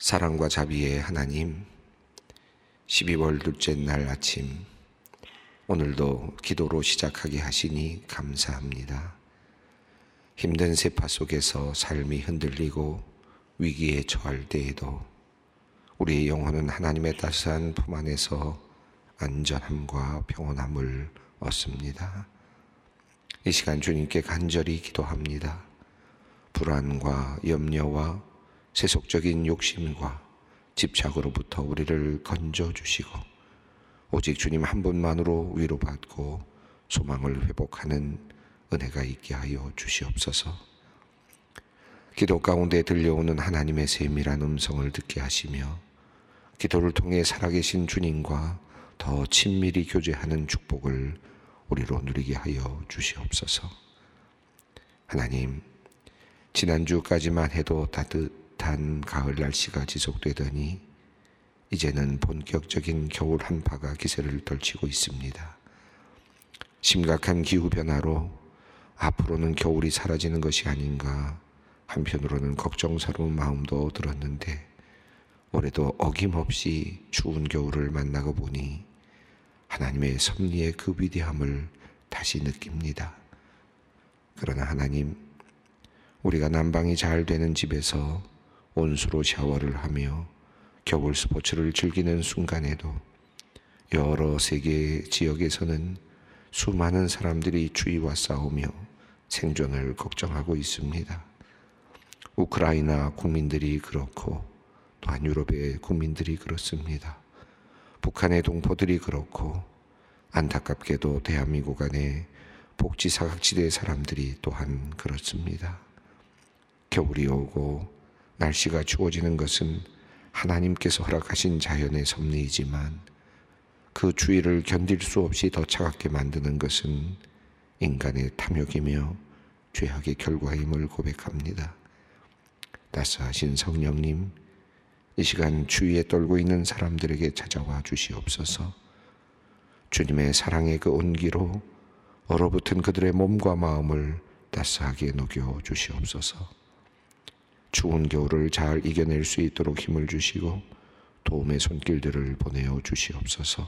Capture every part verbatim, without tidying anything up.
사랑과 자비의 하나님, 십이월 둘째 날 아침, 오늘도 기도로 시작하게 하시니 감사합니다. 힘든 세파 속에서 삶이 흔들리고 위기에 처할 때에도 우리의 영혼은 하나님의 따스한 품 안에서 안전함과 평온함을 얻습니다. 이 시간 주님께 간절히 기도합니다. 불안과 염려와 세속적인 욕심과 집착으로부터 우리를 건져주시고 오직 주님 한 분만으로 위로받고 소망을 회복하는 은혜가 있게 하여 주시옵소서. 기도 가운데 들려오는 하나님의 세밀한 음성을 듣게 하시며 기도를 통해 살아계신 주님과 더 친밀히 교제하는 축복을 우리로 누리게 하여 주시옵소서. 하나님, 지난주까지만 해도 따뜻한 가을 날씨가 지속되더니 이제는 본격적인 겨울 한파가 기세를 떨치고 있습니다. 심각한 기후변화로 앞으로는 겨울이 사라지는 것이 아닌가 한편으로는 걱정스러운 마음도 들었는데 올해도 어김없이 추운 겨울을 만나고 보니 하나님의 섭리의 그 위대함을 다시 느낍니다. 그러나 하나님, 우리가 난방이 잘 되는 집에서 온수로 샤워를 하며 겨울 스포츠를 즐기는 순간에도 여러 세계 지역에서는 수많은 사람들이 추위와 싸우며 생존을 걱정하고 있습니다. 우크라이나 국민들이 그렇고 또한 유럽의 국민들이 그렇습니다. 북한의 동포들이 그렇고 안타깝게도 대한민국 안에 복지 사각지대의 사람들이 또한 그렇습니다. 겨울이 오고 날씨가 추워지는 것은 하나님께서 허락하신 자연의 섭리이지만 그 추위를 견딜 수 없이 더 차갑게 만드는 것은 인간의 탐욕이며 죄악의 결과임을 고백합니다. 따스하신 성령님, 이 시간 추위에 떨고 있는 사람들에게 찾아와 주시옵소서. 주님의 사랑의 그 온기로 얼어붙은 그들의 몸과 마음을 따스하게 녹여 주시옵소서. 추운 겨울을 잘 이겨낼 수 있도록 힘을 주시고 도움의 손길들을 보내어 주시옵소서.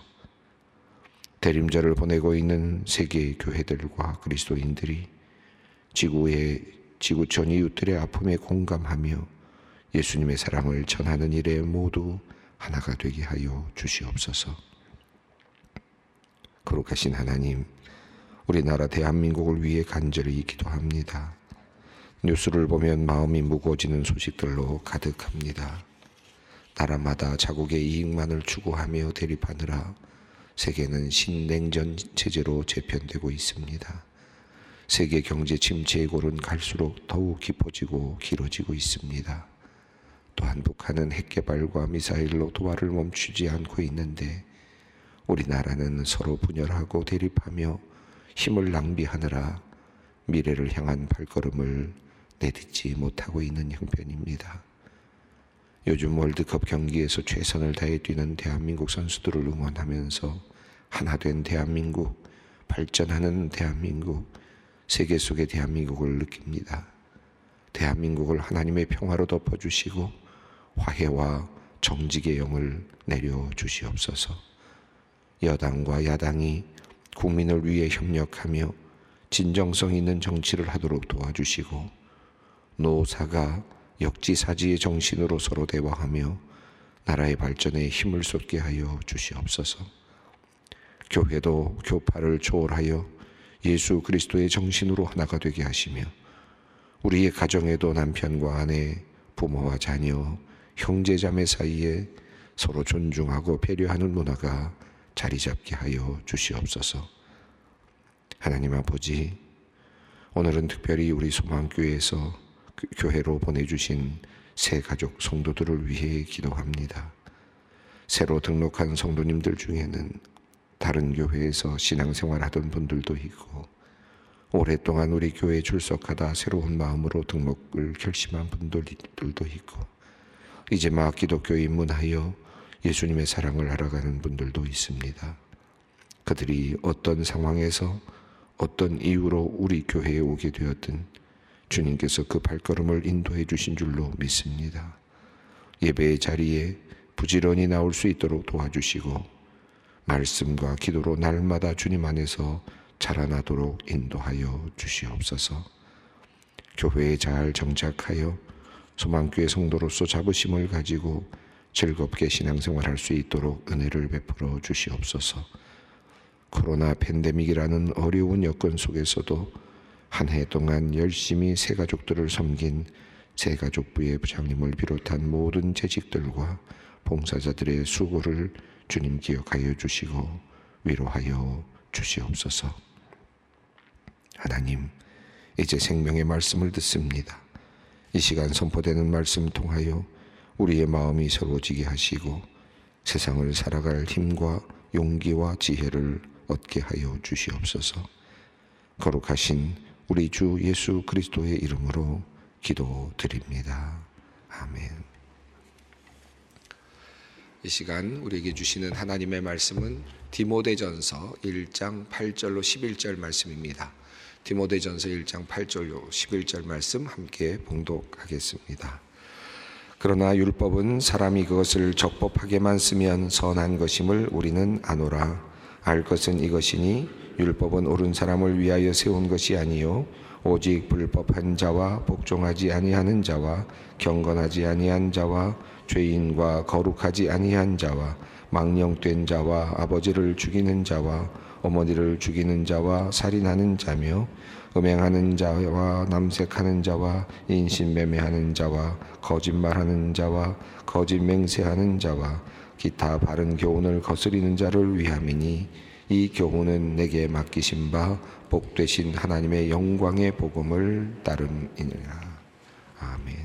대림절을 보내고 있는 세계의 교회들과 그리스도인들이 지구의 지구촌 이웃들의 아픔에 공감하며 예수님의 사랑을 전하는 일에 모두 하나가 되게 하여 주시옵소서. 거룩하신 하나님, 우리나라 대한민국을 위해 간절히 기도합니다. 뉴스를 보면 마음이 무거워지는 소식들로 가득합니다. 나라마다 자국의 이익만을 추구하며 대립하느라 세계는 신냉전 체제로 재편되고 있습니다. 세계 경제 침체의 골은 갈수록 더욱 깊어지고 길어지고 있습니다. 또한 북한은 핵 개발과 미사일로 도발을 멈추지 않고 있는데 우리나라는 서로 분열하고 대립하며 힘을 낭비하느라 미래를 향한 발걸음을 내딛지 못하고 있는 형편입니다. 요즘 월드컵 경기에서 최선을 다해 뛰는 대한민국 선수들을 응원하면서 하나된 대한민국, 발전하는 대한민국, 세계 속의 대한민국을 느낍니다. 대한민국을 하나님의 평화로 덮어주시고 화해와 정직의 영을 내려주시옵소서. 여당과 야당이 국민을 위해 협력하며 진정성 있는 정치를 하도록 도와주시고 노사가 역지사지의 정신으로 서로 대화하며 나라의 발전에 힘을 쏟게 하여 주시옵소서. 교회도 교파를 초월하여 예수 그리스도의 정신으로 하나가 되게 하시며 우리의 가정에도 남편과 아내, 부모와 자녀, 형제자매 사이에 서로 존중하고 배려하는 문화가 자리 잡게 하여 주시옵소서. 하나님 아버지, 오늘은 특별히 우리 소망교회에서 교회로 보내주신 새 가족 성도들을 위해 기도합니다. 새로 등록한 성도님들 중에는 다른 교회에서 신앙생활하던 분들도 있고 오랫동안 우리 교회에 출석하다 새로운 마음으로 등록을 결심한 분들도 있고 이제 막 기독교에 입문하여 예수님의 사랑을 알아가는 분들도 있습니다. 그들이 어떤 상황에서 어떤 이유로 우리 교회에 오게 되었든 주님께서 그 발걸음을 인도해 주신 줄로 믿습니다. 예배의 자리에 부지런히 나올 수 있도록 도와주시고 말씀과 기도로 날마다 주님 안에서 자라나도록 인도하여 주시옵소서. 교회에 잘 정착하여 소망교회 성도로서 자부심을 가지고 즐겁게 신앙생활할 수 있도록 은혜를 베풀어 주시옵소서. 코로나 팬데믹이라는 어려운 여건 속에서도 한 해 동안 열심히 새가족들을 섬긴 새가족부의 부장님을 비롯한 모든 재직들과 봉사자들의 수고를 주님 기억하여 주시고 위로하여 주시옵소서. 하나님, 이제 생명의 말씀을 듣습니다. 이 시간 선포되는 말씀 통하여 우리의 마음이 새로워지게 하시고 세상을 살아갈 힘과 용기와 지혜를 얻게 하여 주시옵소서. 거룩하신 우리 주 예수 그리스도의 이름으로 기도드립니다. 아멘. 이 시간 우리에게 주시는 하나님의 말씀은 디모데전서 일 장 팔 절로 십일 절 말씀입니다. 디모데전서 일 장 팔 절로 십일 절 말씀 함께 봉독하겠습니다. 그러나 율법은 사람이 그것을 적법하게만 쓰면 선한 것임을 우리는 아노라. 알 것은 이것이니 율법은 옳은 사람을 위하여 세운 것이 아니요 오직 불법한 자와 복종하지 아니하는 자와 경건하지 아니한 자와 죄인과 거룩하지 아니한 자와 망령된 자와 아버지를 죽이는 자와 어머니를 죽이는 자와 살인하는 자며 음행하는 자와 남색하는 자와 인신매매하는 자와 거짓말하는 자와 거짓 맹세하는 자와 기타 바른 교훈을 거스리는 자를 위함이니 이 교훈은 내게 맡기신 바 복되신 하나님의 영광의 복음을 따름이니라. 아멘.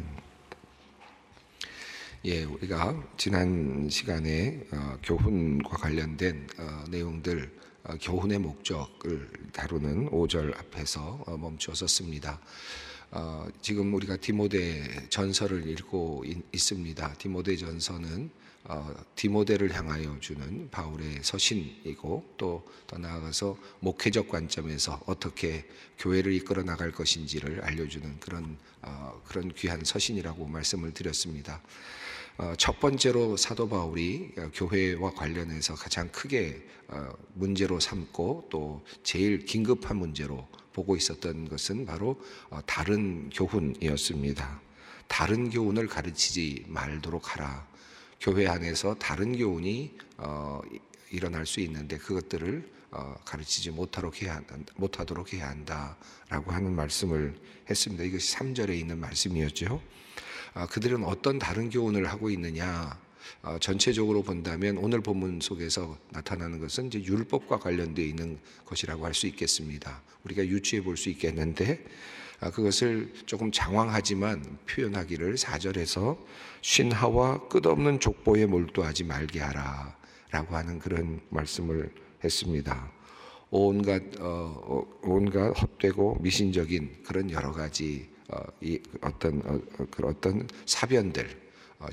예, 우리가 지난 시간에 어, 교훈과 관련된 어, 내용들, 어, 교훈의 목적을 다루는 오 절 앞에서 어, 멈추었습니다. 어, 지금 우리가 디모데 전서를 읽고 있, 있습니다. 디모데 전서는 어, 디모데를 향하여 주는 바울의 서신이고 또 더 나아가서 목회적 관점에서 어떻게 교회를 이끌어 나갈 것인지를 알려주는 그런 어, 그런 귀한 서신이라고 말씀을 드렸습니다. 어, 첫 번째로 사도 바울이 교회와 관련해서 가장 크게 어, 문제로 삼고 또 제일 긴급한 문제로 보고 있었던 것은 바로 어, 다른 교훈이었습니다. 다른 교훈을 가르치지 말도록 하라. 교회 안에서 다른 교훈이 어, 일어날 수 있는데 그것들을 어, 가르치지 못하도록 해야, 못하도록 해야 한다라고 하는 말씀을 했습니다. 이것이 삼 절에 있는 말씀이었죠. 어, 그들은 어떤 다른 교훈을 하고 있느냐? 어, 전체적으로 본다면 오늘 본문 속에서 나타나는 것은 이제 율법과 관련되어 있는 것이라고 할 수 있겠습니다. 우리가 유추해 볼 수 있겠는데 아, 그것을 조금 장황하지만 표현하기를 사 절에서 신하와 끝없는 족보에 몰두하지 말게 하라 라고 하는 그런 말씀을 했습니다. 온갖, 어, 온갖 헛되고 미신적인 그런 여러 가지 어, 이 어떤, 어, 그런 어떤 사변들, 어,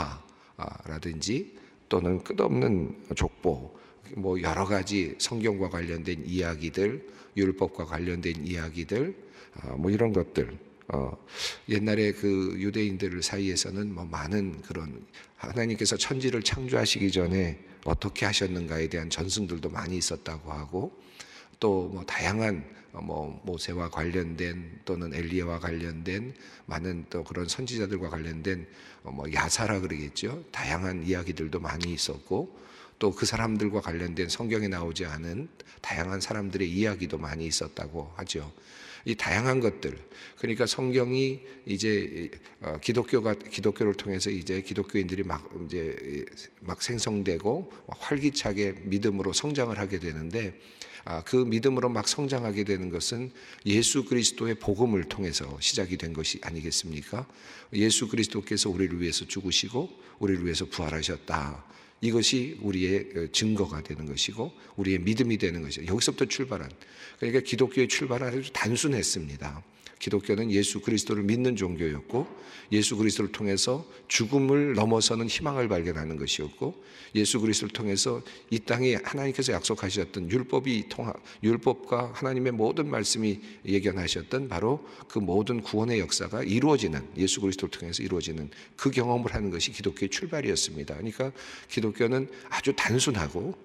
신화라든지 또는 끝없는 족보, 뭐 여러 가지 성경과 관련된 이야기들, 율법과 관련된 이야기들, 어, 뭐 이런 것들, 어, 옛날에 그 유대인들 사이에서는 뭐 많은 그런 하나님께서 천지를 창조하시기 전에 어떻게 하셨는가에 대한 전승들도 많이 있었다고 하고 또 뭐 다양한 뭐 모세와 관련된 또는 엘리야와 관련된 많은 또 그런 선지자들과 관련된 뭐 야사라 그러겠죠. 다양한 이야기들도 많이 있었고 또 그 사람들과 관련된 성경에 나오지 않은 다양한 사람들의 이야기도 많이 있었다고 하죠. 이 다양한 것들, 그러니까 성경이 이제 기독교가 기독교를 통해서 이제 기독교인들이 막 이제 막 생성되고 활기차게 믿음으로 성장을 하게 되는데, 그 믿음으로 막 성장하게 되는 것은 예수 그리스도의 복음을 통해서 시작이 된 것이 아니겠습니까? 예수 그리스도께서 우리를 위해서 죽으시고 우리를 위해서 부활하셨다. 이것이 우리의 증거가 되는 것이고 우리의 믿음이 되는 것이죠. 여기서부터 출발한, 그러니까 기독교의 출발은 아주 단순했습니다. 기독교는 예수 그리스도를 믿는 종교였고, 예수 그리스도를 통해서 죽음을 넘어서는 희망을 발견하는 것이었고, 예수 그리스도를 통해서 이 땅에 하나님께서 약속하셨던 율법이 통하, 율법과 하나님의 모든 말씀이 예견하셨던 바로 그 모든 구원의 역사가 이루어지는, 예수 그리스도를 통해서 이루어지는 그 경험을 하는 것이 기독교의 출발이었습니다. 그러니까 기독교는 아주 단순하고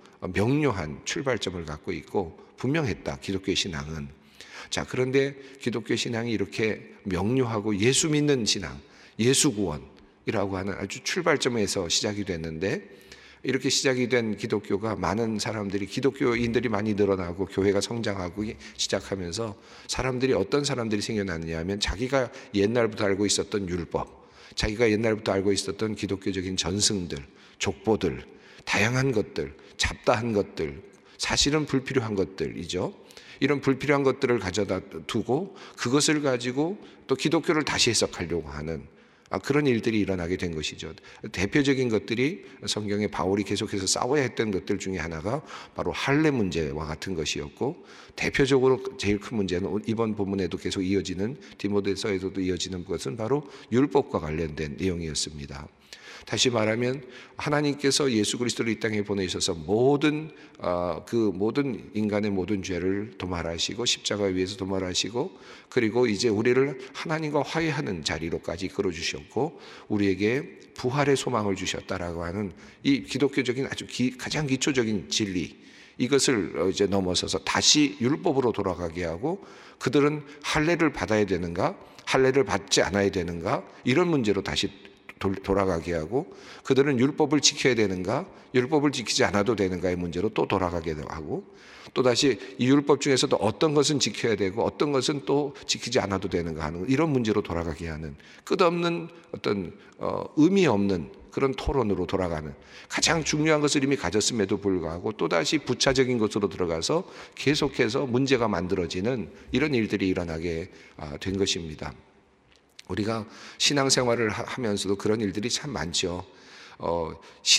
명료한 출발점을 갖고 있고 분명했다, 기독교의 신앙은. 자, 그런데 기독교 신앙이 이렇게 명료하고 예수 믿는 신앙, 예수 구원이라고 하는 아주 출발점에서 시작이 됐는데, 이렇게 시작이 된 기독교가 많은 사람들이, 기독교인들이 많이 늘어나고 교회가 성장하고 시작하면서 사람들이, 어떤 사람들이 생겨났느냐 하면 자기가 옛날부터 알고 있었던 율법, 자기가 옛날부터 알고 있었던 기독교적인 전승들, 족보들, 다양한 것들, 잡다한 것들, 사실은 불필요한 것들이죠. 이런 불필요한 것들을 가져다 두고 그것을 가지고 또 기독교를 다시 해석하려고 하는 그런 일들이 일어나게 된 것이죠. 대표적인 것들이 성경에 바울이 계속해서 싸워야 했던 것들 중에 하나가 바로 할례 문제와 같은 것이었고, 대표적으로 제일 큰 문제는 이번 본문에도 계속 이어지는, 디모데서에서도 이어지는 것은 바로 율법과 관련된 내용이었습니다. 다시 말하면 하나님께서 예수 그리스도를 이 땅에 보내셔서 모든 어, 그 모든 인간의 모든 죄를 도말하시고 십자가 위에서 도말하시고, 그리고 이제 우리를 하나님과 화해하는 자리로까지 이끌어 주셨고 우리에게 부활의 소망을 주셨다라고 하는 이 기독교적인 아주 기, 가장 기초적인 진리, 이것을 이제 넘어서서 다시 율법으로 돌아가게 하고, 그들은 할례를 받아야 되는가, 할례를 받지 않아야 되는가, 이런 문제로 다시 돌아가게 하고, 그들은 율법을 지켜야 되는가, 율법을 지키지 않아도 되는가의 문제로 또 돌아가게 하고, 또다시 이 율법 중에서도 어떤 것은 지켜야 되고 어떤 것은 또 지키지 않아도 되는가 하는 이런 문제로 돌아가게 하는, 끝없는 어떤 어, 의미 없는 그런 토론으로 돌아가는, 가장 중요한 것을 이미 가졌음에도 불구하고 또다시 부차적인 것으로 들어가서 계속해서 문제가 만들어지는 이런 일들이 일어나게 된 것입니다. 우리가 신앙생활을 하면서도 그런 일들이 참 많죠. 어,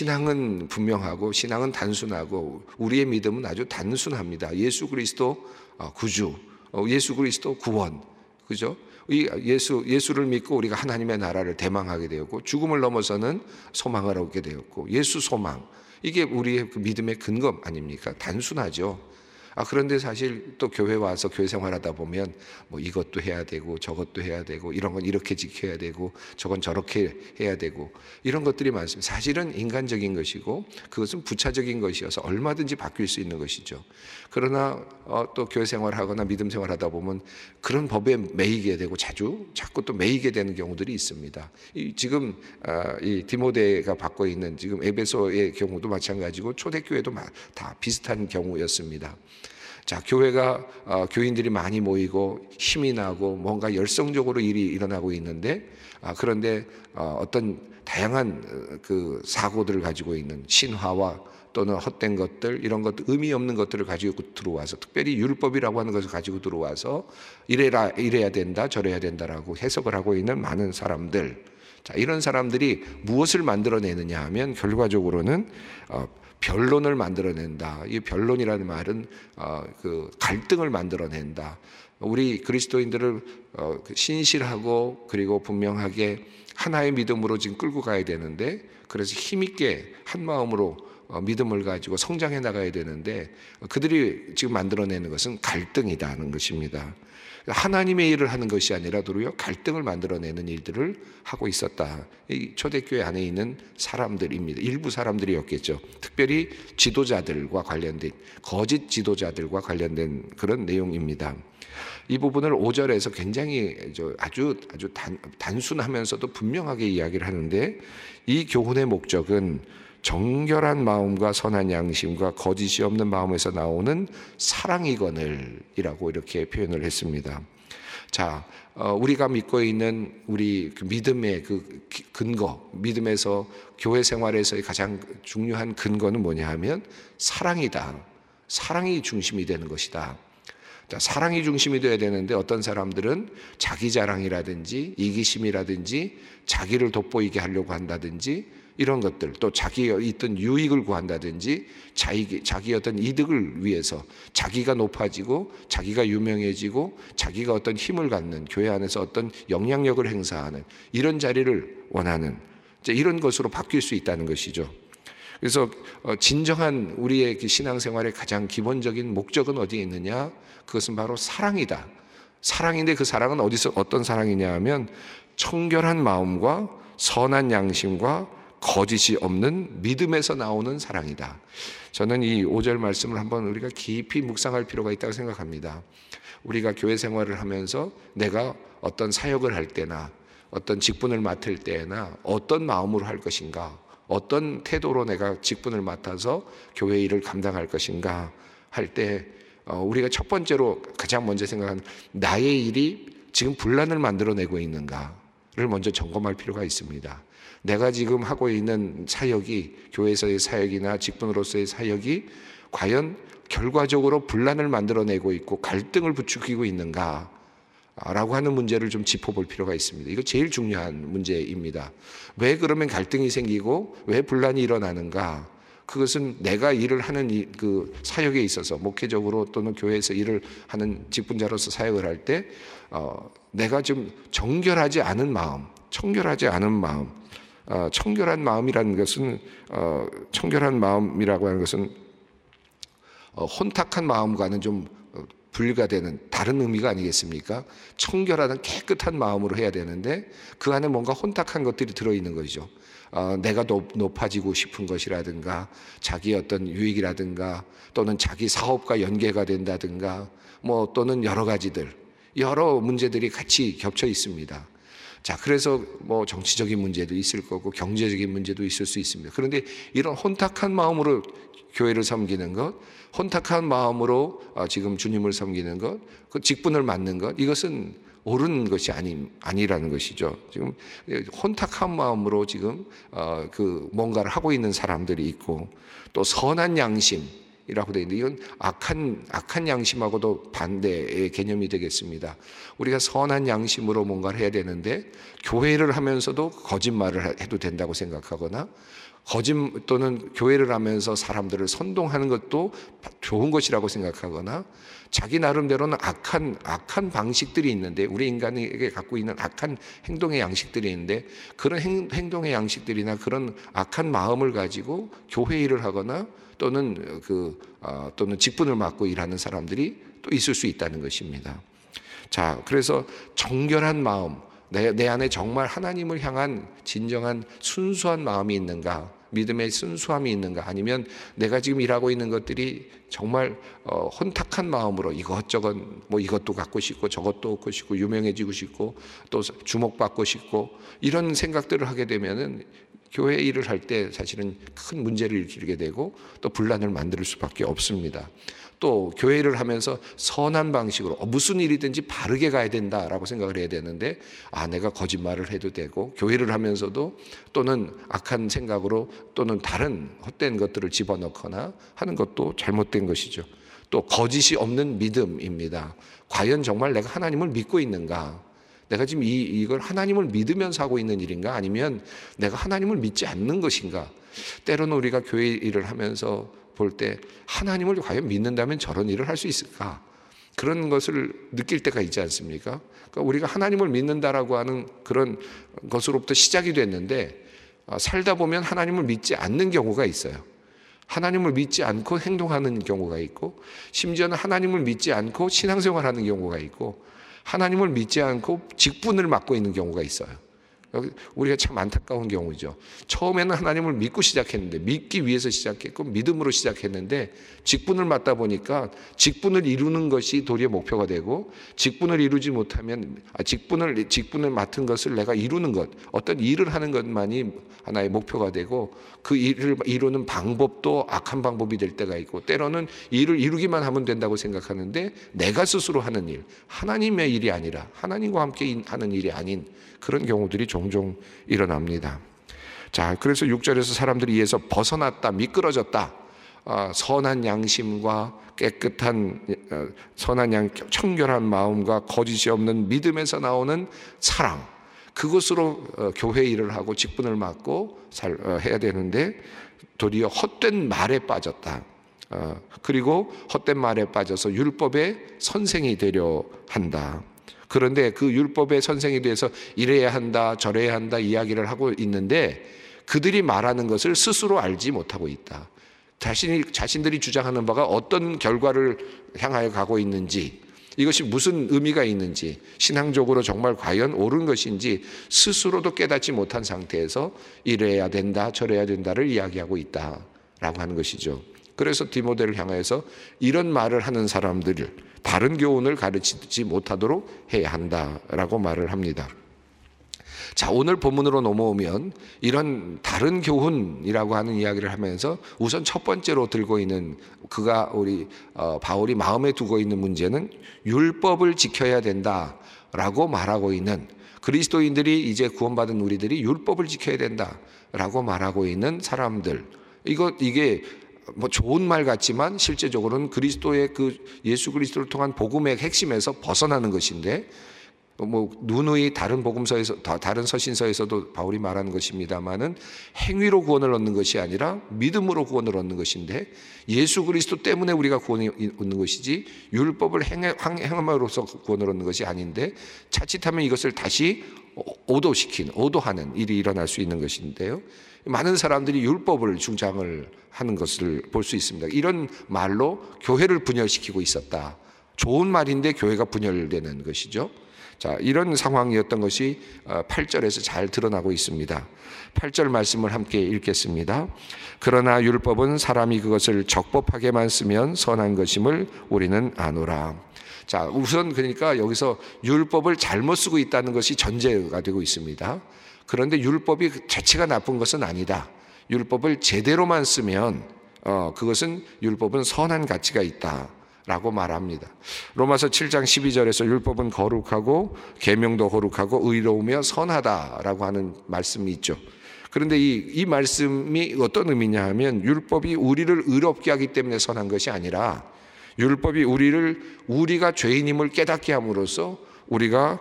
신앙은 분명하고 신앙은 단순하고 우리의 믿음은 아주 단순합니다. 예수 그리스도 구주, 예수 그리스도 구원, 그죠? 이 예수, 예수를 믿고 우리가 하나님의 나라를 대망하게 되었고, 죽음을 넘어서는 소망을 얻게 되었고, 예수 소망, 이게 우리의 그 믿음의 근거 아닙니까? 단순하죠. 아, 그런데 사실 또 교회 와서 교회 생활하다 보면 뭐 이것도 해야 되고 저것도 해야 되고, 이런 건 이렇게 지켜야 되고 저건 저렇게 해야 되고, 이런 것들이 많습니다. 사실은 인간적인 것이고 그것은 부차적인 것이어서 얼마든지 바뀔 수 있는 것이죠. 그러나 어, 또 교회 생활하거나 믿음 생활하다 보면 그런 법에 매이게 되고 자주 자꾸 또 매이게 되는 경우들이 있습니다. 이, 지금 아, 이 디모데가 받고 있는 지금 에베소의 경우도 마찬가지고 초대교회도 다 비슷한 경우였습니다. 자, 교회가 어, 교인들이 많이 모이고 힘이 나고 뭔가 열성적으로 일이 일어나고 있는데, 아, 그런데 어, 어떤 다양한 어, 그 사고들을 가지고 있는 신화와 또는 헛된 것들, 이런 것들, 의미 없는 것들을 가지고 들어와서, 특별히 율법이라고 하는 것을 가지고 들어와서 이래라, 이래야 된다, 저래야 된다라고 해석을 하고 있는 많은 사람들. 자, 이런 사람들이 무엇을 만들어내느냐 하면 결과적으로는 어, 변론을 만들어낸다. 이 변론이라는 말은 어, 그 갈등을 만들어낸다. 우리 그리스도인들을 어, 신실하고 그리고 분명하게 하나의 믿음으로 지금 끌고 가야 되는데, 그래서 힘있게 한 마음으로 어, 믿음을 가지고 성장해 나가야 되는데, 그들이 지금 만들어내는 것은 갈등이라는 것입니다. 하나님의 일을 하는 것이 아니라 도리어 갈등을 만들어내는 일들을 하고 있었다. 이 초대교회 안에 있는 사람들입니다. 일부 사람들이었겠죠. 특별히 지도자들과 관련된, 거짓 지도자들과 관련된 그런 내용입니다. 이 부분을 오 절에서 굉장히 아주 아주 단, 단순하면서도 분명하게 이야기를 하는데, 이 교훈의 목적은 정결한 마음과 선한 양심과 거짓이 없는 마음에서 나오는 사랑이거늘 이라고 이렇게 표현을 했습니다. 자, 어, 우리가 믿고 있는 우리 그 믿음의 그 근거, 믿음에서 교회 생활에서의 가장 중요한 근거는 뭐냐 하면 사랑이다. 사랑이 중심이 되는 것이다. 자, 사랑이 중심이 되어야 되는데 어떤 사람들은 자기 자랑이라든지 이기심이라든지 자기를 돋보이게 하려고 한다든지 이런 것들, 또 자기의 어떤 유익을 구한다든지 자기, 자기 어떤 이득을 위해서 자기가 높아지고 자기가 유명해지고 자기가 어떤 힘을 갖는, 교회 안에서 어떤 영향력을 행사하는 이런 자리를 원하는 이런 것으로 바뀔 수 있다는 것이죠. 그래서 진정한 우리의 신앙생활의 가장 기본적인 목적은 어디에 있느냐? 그것은 바로 사랑이다. 사랑인데 그 사랑은 어디서 어떤 사랑이냐 하면 청결한 마음과 선한 양심과 거짓이 없는 믿음에서 나오는 사랑이다. 저는 이 오 절 말씀을 한번 우리가 깊이 묵상할 필요가 있다고 생각합니다. 우리가 교회 생활을 하면서 내가 어떤 사역을 할 때나 어떤 직분을 맡을 때나 어떤 마음으로 할 것인가, 어떤 태도로 내가 직분을 맡아서 교회 일을 감당할 것인가 할 때 우리가 첫 번째로 가장 먼저 생각하는 나의 일이 지금 분란을 만들어내고 있는가를 먼저 점검할 필요가 있습니다. 내가 지금 하고 있는 사역이, 교회에서의 사역이나 직분으로서의 사역이 과연 결과적으로 분란을 만들어내고 있고 갈등을 부추기고 있는가 라고 하는 문제를 좀 짚어볼 필요가 있습니다. 이거 제일 중요한 문제입니다. 왜 그러면 갈등이 생기고 왜 분란이 일어나는가? 그것은 내가 일을 하는 이, 그 사역에 있어서 목회적으로 또는 교회에서 일을 하는 직분자로서 사역을 할 때 어, 내가 좀 정결하지 않은 마음, 청결하지 않은 마음, 어, 청결한 마음이라는 것은 어, 청결한 마음이라고 하는 것은 어, 혼탁한 마음과는 좀 분리가 되는 다른 의미가 아니겠습니까? 청결하던 깨끗한 마음으로 해야 되는데 그 안에 뭔가 혼탁한 것들이 들어있는 거죠. 어, 내가 높, 높아지고 싶은 것이라든가 자기 어떤 유익이라든가 또는 자기 사업과 연계가 된다든가 뭐 또는 여러 가지들, 여러 문제들이 같이 겹쳐 있습니다. 자, 그래서 뭐 정치적인 문제도 있을 거고 경제적인 문제도 있을 수 있습니다. 그런데 이런 혼탁한 마음으로 교회를 섬기는 것, 혼탁한 마음으로 지금 주님을 섬기는 것, 그 직분을 맡는 것, 이것은 옳은 것이 아니, 아니라는 것이죠. 지금 혼탁한 마음으로 지금 어, 그 뭔가를 하고 있는 사람들이 있고 또 선한 양심이라고 되어 있는데 이건 악한, 악한 양심하고도 반대의 개념이 되겠습니다. 우리가 선한 양심으로 뭔가를 해야 되는데 교회를 하면서도 거짓말을 해도 된다고 생각하거나 거짓 또는 교회를 하면서 사람들을 선동하는 것도 좋은 것이라고 생각하거나 자기 나름대로는 악한 악한 방식들이 있는데 우리 인간에게 갖고 있는 악한 행동의 양식들이 있는데 그런 행, 행동의 양식들이나 그런 악한 마음을 가지고 교회 일을 하거나 또는 그 어, 또는 직분을 맡고 일하는 사람들이 또 있을 수 있다는 것입니다. 자, 그래서 정결한 마음, 내, 내 안에 정말 하나님을 향한 진정한 순수한 마음이 있는가, 믿음의 순수함이 있는가, 아니면 내가 지금 일하고 있는 것들이 정말 어, 혼탁한 마음으로 이것저것 뭐 이것도 갖고 싶고 저것도 갖고 싶고 유명해지고 싶고 또 주목받고 싶고 이런 생각들을 하게 되면은 교회 일을 할 때 사실은 큰 문제를 일으키게 되고 또 분란을 만들 수밖에 없습니다. 또 교회를 하면서 선한 방식으로 무슨 일이든지 바르게 가야 된다라고 생각을 해야 되는데 아 내가 거짓말을 해도 되고 교회를 하면서도 또는 악한 생각으로 또는 다른 헛된 것들을 집어넣거나 하는 것도 잘못된 것이죠. 또 거짓이 없는 믿음입니다. 과연 정말 내가 하나님을 믿고 있는가? 내가 지금 이, 이걸 하나님을 믿으면서 하고 있는 일인가? 아니면 내가 하나님을 믿지 않는 것인가? 때로는 우리가 교회 일을 하면서 볼 때 하나님을 과연 믿는다면 저런 일을 할 수 있을까? 그런 것을 느낄 때가 있지 않습니까? 그러니까 우리가 하나님을 믿는다라고 하는 그런 것으로부터 시작이 됐는데 살다 보면 하나님을 믿지 않는 경우가 있어요. 하나님을 믿지 않고 행동하는 경우가 있고 심지어는 하나님을 믿지 않고 신앙생활하는 경우가 있고 하나님을 믿지 않고 직분을 맡고 있는 경우가 있어요. 우리가 참 안타까운 경우죠. 처음에는 하나님을 믿고 시작했는데 믿기 위해서 시작했고 믿음으로 시작했는데 직분을 맡다 보니까 직분을 이루는 것이 도리어 목표가 되고 직분을 이루지 못하면 아, 직분을 직분을 맡은 것을 내가 이루는 것, 어떤 일을 하는 것만이 하나의 목표가 되고 그 일을 이루는 방법도 악한 방법이 될 때가 있고 때로는 일을 이루기만 하면 된다고 생각하는데 내가 스스로 하는 일, 하나님의 일이 아니라 하나님과 함께 하는 일이 아닌 그런 경우들이 종종 일어납니다. 자, 그래서 육 절에서 사람들이 이에서 벗어났다, 미끄러졌다. 어, 선한 양심과 깨끗한 어, 선한 양 청결한 마음과 거짓이 없는 믿음에서 나오는 사랑. 그것으로 어, 교회 일을 하고 직분을 맡고 살, 어, 해야 되는데 도리어 헛된 말에 빠졌다. 어, 그리고 헛된 말에 빠져서 율법의 선생이 되려 한다. 그런데 그 율법의 선생이 돼서 이래야 한다 저래야 한다 이야기를 하고 있는데 그들이 말하는 것을 스스로 알지 못하고 있다. 자신이, 자신들이 주장하는 바가 어떤 결과를 향하여 가고 있는지, 이것이 무슨 의미가 있는지, 신앙적으로 정말 과연 옳은 것인지 스스로도 깨닫지 못한 상태에서 이래야 된다 저래야 된다를 이야기하고 있다라고 하는 것이죠. 그래서 디모데를 향해서 이런 말을 하는 사람들을 바른 교훈을 가르치지 못하도록 해야 한다라고 말을 합니다. 자, 오늘 본문으로 넘어오면 이런 다른 교훈이라고 하는 이야기를 하면서 우선 첫 번째로 들고 있는, 그가 우리 어, 바울이 마음에 두고 있는 문제는 율법을 지켜야 된다라고 말하고 있는, 그리스도인들이 이제 구원받은 우리들이 율법을 지켜야 된다라고 말하고 있는 사람들, 이거 이게 뭐 좋은 말 같지만 실제적으로는 그리스도의 그 예수 그리스도를 통한 복음의 핵심에서 벗어나는 것인데, 뭐 누누이 다른 복음서에서 다른 서신서에서도 바울이 말하는 것입니다만은 행위로 구원을 얻는 것이 아니라 믿음으로 구원을 얻는 것인데, 예수 그리스도 때문에 우리가 구원을 얻는 것이지 율법을 행함으로써 구원을 얻는 것이 아닌데, 자칫하면 이것을 다시 오도시키는, 오도하는 일이 일어날 수 있는 것인데요. 많은 사람들이 율법을 주장을 하는 것을 볼 수 있습니다. 이런 말로 교회를 분열시키고 있었다. 좋은 말인데 교회가 분열되는 것이죠. 자, 이런 상황이었던 것이 팔 절에서 잘 드러나고 있습니다. 팔 절 말씀을 함께 읽겠습니다. 그러나 율법은 사람이 그것을 적법하게만 쓰면 선한 것임을 우리는 아노라. 자, 우선 그러니까 여기서 율법을 잘못 쓰고 있다는 것이 전제가 되고 있습니다. 그런데 율법이 자체가 나쁜 것은 아니다. 율법을 제대로만 쓰면 어, 그것은 율법은 선한 가치가 있다 라고 말합니다. 로마서 칠 장 십이 절에서 율법은 거룩하고 계명도 거룩하고 의로우며 선하다라고 하는 말씀이 있죠. 그런데 이, 이 말씀이 어떤 의미냐 하면, 율법이 우리를 의롭게 하기 때문에 선한 것이 아니라 율법이 우리를, 우리가 죄인임을 깨닫게 함으로써 우리가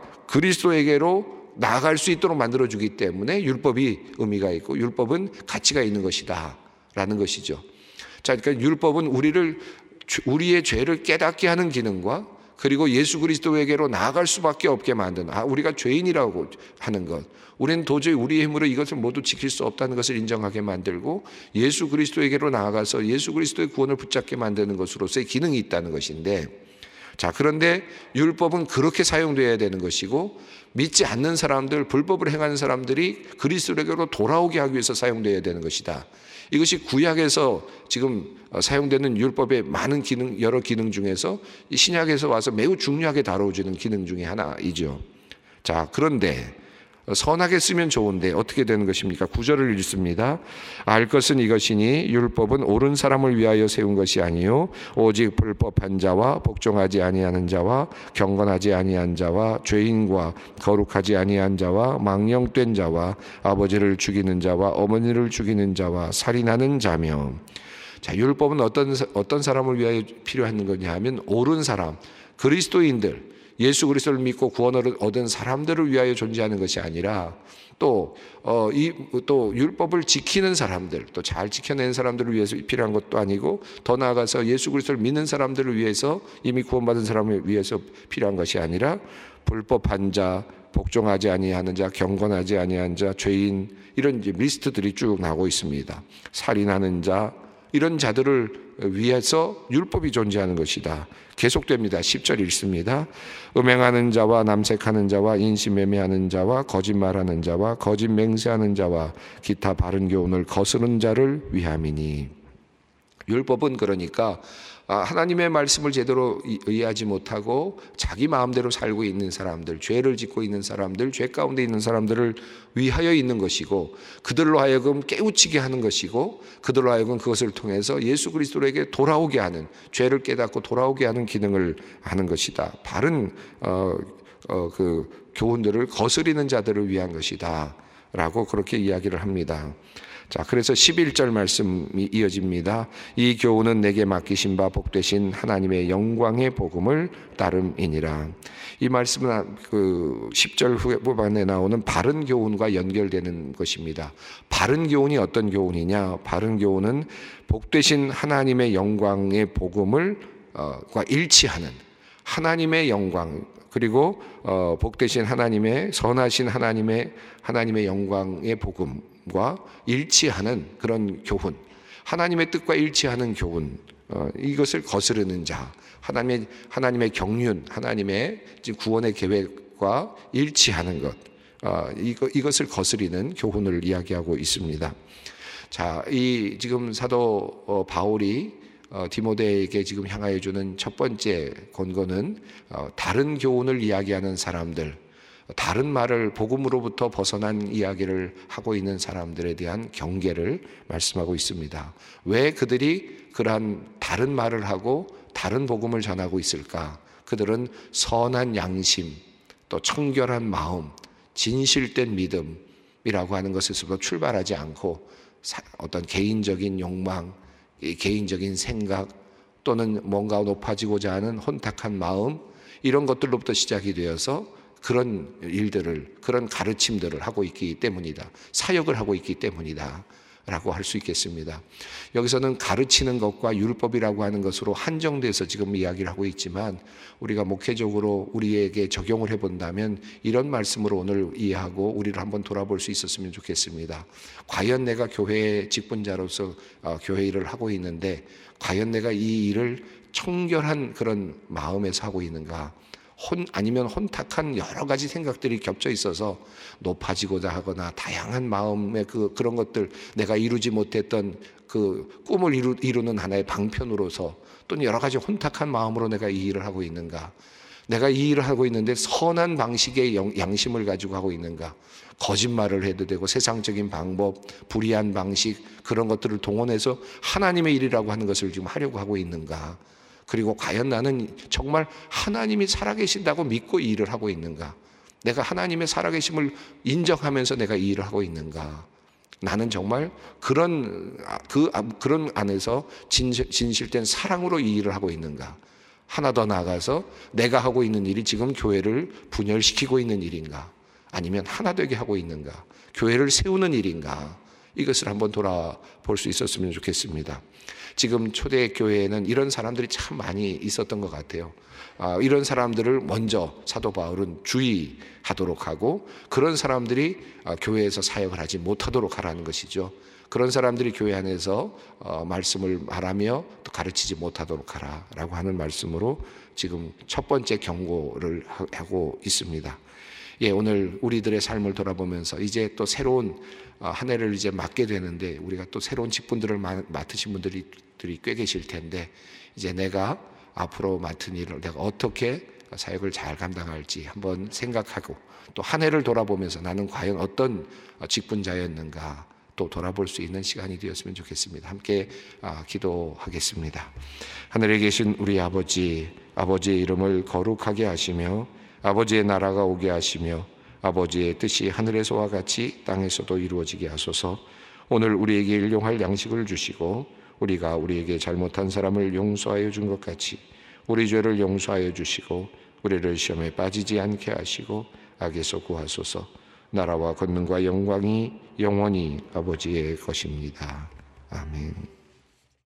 그리스도에게로 나아갈 수 있도록 만들어주기 때문에 율법이 의미가 있고 율법은 가치가 있는 것이다 라는 것이죠. 자, 그러니까 율법은 우리를, 우리의 죄를 깨닫게 하는 기능과 그리고 예수 그리스도에게로 나아갈 수밖에 없게 만드는, 아, 우리가 죄인이라고 하는 것, 우리는 도저히 우리의 힘으로 이것을 모두 지킬 수 없다는 것을 인정하게 만들고 예수 그리스도에게로 나아가서 예수 그리스도의 구원을 붙잡게 만드는 것으로서의 기능이 있다는 것인데, 자, 그런데 율법은 그렇게 사용되어야 되는 것이고, 믿지 않는 사람들, 불법을 행하는 사람들이 그리스도에게로 돌아오게 하기 위해서 사용되어야 되는 것이다. 이것이 구약에서 지금 사용되는 율법의 많은 기능, 여러 기능 중에서 이 신약에서 와서 매우 중요하게 다뤄지는 기능 중에 하나이죠. 자, 그런데 선하게 쓰면 좋은데 어떻게 되는 것입니까? 구 절을 읽습니다. 알 것은 이것이니 율법은 옳은 사람을 위하여 세운 것이 아니요 오직 불법한 자와 복종하지 아니하는 자와 경건하지 아니한 자와 죄인과 거룩하지 아니한 자와 망령된 자와 아버지를 죽이는 자와 어머니를 죽이는 자와 살인하는 자며. 자, 율법은 어떤 어떤 사람을 위하여 필요한 거냐 하면 옳은 사람, 그리스도인들, 예수 그리스도를 믿고 구원을 얻은 사람들을 위하여 존재하는 것이 아니라 또, 어, 이, 또 율법을 지키는 사람들, 또 잘 지켜낸 사람들을 위해서 필요한 것도 아니고, 더 나아가서 예수 그리스도를 믿는 사람들을 위해서, 이미 구원받은 사람을 위해서 필요한 것이 아니라 불법한 자, 복종하지 아니하는 자, 경건하지 아니한 자, 죄인, 이런 이제 리스트들이 쭉 나오고 있습니다. 살인하는 자, 이런 자들을 위해서 율법이 존재하는 것이다. 계속됩니다. 십 절 읽습니다. 음행하는 자와 남색하는 자와 인신매매하는 자와 거짓말하는 자와 거짓 맹세하는 자와 기타 바른 교훈을 거스르는 자를 위함이니. 율법은 그러니까 하나님의 말씀을 제대로 이해하지 못하고 자기 마음대로 살고 있는 사람들, 죄를 짓고 있는 사람들, 죄 가운데 있는 사람들을 위하여 있는 것이고, 그들로 하여금 깨우치게 하는 것이고, 그들로 하여금 그것을 통해서 예수 그리스도에게 돌아오게 하는, 죄를 깨닫고 돌아오게 하는 기능을 하는 것이다. 바른 어, 어, 그 교훈들을 거스리는 자들을 위한 것이다 라고 그렇게 이야기를 합니다. 자, 그래서 십일 절 말씀이 이어집니다. 이 교훈은 내게 맡기신 바 복되신 하나님의 영광의 복음을 따름이니라. 이 말씀은 그 십 절 후반에 나오는 바른 교훈과 연결되는 것입니다. 바른 교훈이 어떤 교훈이냐? 바른 교훈은 복되신 하나님의 영광의 복음을 과 일치하는 하나님의 영광, 그리고 어, 복되신 하나님의 선하신 하나님의 하나님의 영광의 복음과 일치하는 그런 교훈, 하나님의 뜻과 일치하는 교훈, 어, 이것을 거스르는 자, 하나님의 하나님의 경륜, 하나님의 구원의 계획과 일치하는 것, 어, 이거, 이것을 거스리는 교훈을 이야기하고 있습니다. 자, 이 지금 사도 어, 바울이 어, 디모데에게 지금 향하여 주는 첫 번째 권고는 어, 다른 교훈을 이야기하는 사람들, 다른 말을 복음으로부터 벗어난 이야기를 하고 있는 사람들에 대한 경계를 말씀하고 있습니다. 왜 그들이 그러한 다른 말을 하고 다른 복음을 전하고 있을까? 그들은 선한 양심, 또 청결한 마음, 진실된 믿음이라고 하는 것에서부터 출발하지 않고 어떤 개인적인 욕망, 개인적인 생각 또는 뭔가 높아지고자 하는 혼탁한 마음, 이런 것들로부터 시작이 되어서 그런 일들을, 그런 가르침들을 하고 있기 때문이다. 사역을 하고 있기 때문이다 라고 할 수 있겠습니다. 여기서는 가르치는 것과 율법이라고 하는 것으로 한정돼서 지금 이야기를 하고 있지만, 우리가 목회적으로 우리에게 적용을 해본다면 이런 말씀으로 오늘 이해하고 우리를 한번 돌아볼 수 있었으면 좋겠습니다. 과연 내가 교회의 직분자로서 교회 일을 하고 있는데 과연 내가 이 일을 청결한 그런 마음에서 하고 있는가? 혼, 아니면 혼탁한 여러 가지 생각들이 겹쳐 있어서 높아지고자 하거나 다양한 마음의 그, 그런 것들, 내가 이루지 못했던 그 꿈을 이루, 이루는 하나의 방편으로서 또는 여러 가지 혼탁한 마음으로 내가 이 일을 하고 있는가? 내가 이 일을 하고 있는데 선한 방식의 영, 양심을 가지고 하고 있는가? 거짓말을 해도 되고 세상적인 방법, 불의한 방식, 그런 것들을 동원해서 하나님의 일이라고 하는 것을 지금 하려고 하고 있는가? 그리고 과연 나는 정말 하나님이 살아계신다고 믿고 이 일을 하고 있는가? 내가 하나님의 살아계심을 인정하면서 내가 이 일을 하고 있는가? 나는 정말 그런 그 그런 안에서 진실, 진실된 사랑으로 이 일을 하고 있는가? 하나 더 나아가서 내가 하고 있는 일이 지금 교회를 분열시키고 있는 일인가? 아니면 하나 되게 하고 있는가? 교회를 세우는 일인가? 이것을 한번 돌아볼 수 있었으면 좋겠습니다. 지금 초대교회에는 이런 사람들이 참 많이 있었던 것 같아요. 아, 이런 사람들을 먼저 사도 바울은 주의하도록 하고, 그런 사람들이 아, 교회에서 사역을 하지 못하도록 하라는 것이죠. 그런 사람들이 교회 안에서 어, 말씀을 말하며 또 가르치지 못하도록 하라라고 하는 말씀으로 지금 첫 번째 경고를 하고 있습니다. 예, 오늘 우리들의 삶을 돌아보면서 이제 또 새로운 한 해를 이제 맞게 되는데, 우리가 또 새로운 직분들을 맡으신 분들이 꽤 계실 텐데, 이제 내가 앞으로 맡은 일을 내가 어떻게 사역을 잘 감당할지 한번 생각하고, 또 한 해를 돌아보면서 나는 과연 어떤 직분자였는가 또 돌아볼 수 있는 시간이 되었으면 좋겠습니다. 함께 기도하겠습니다. 하늘에 계신 우리 아버지, 아버지의 이름을 거룩하게 하시며 아버지의 나라가 오게 하시며 아버지의 뜻이 하늘에서와 같이 땅에서도 이루어지게 하소서. 오늘 우리에게 일용할 양식을 주시고 우리가 우리에게 잘못한 사람을 용서하여 준 것 같이 우리 죄를 용서하여 주시고 우리를 시험에 빠지지 않게 하시고 악에서 구하소서. 나라와 권능과 영광이 영원히 아버지의 것입니다. 아멘.